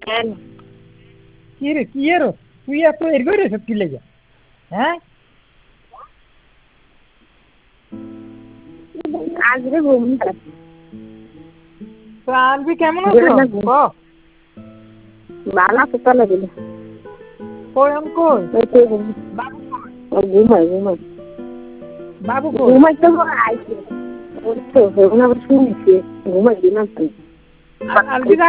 কি রে কি এর তুই এত এর করে সব কি লেগে হ্যাঁ আজকে ঘুম তো আনবি কেমন আছো বালা কোথালে দিল কই আম কই ঘুমাই বাবু কই ঘুমাই তো আইছে ওই তো এখন আবার শুনছি ঘুমাই দিলাম তুই আলবিদা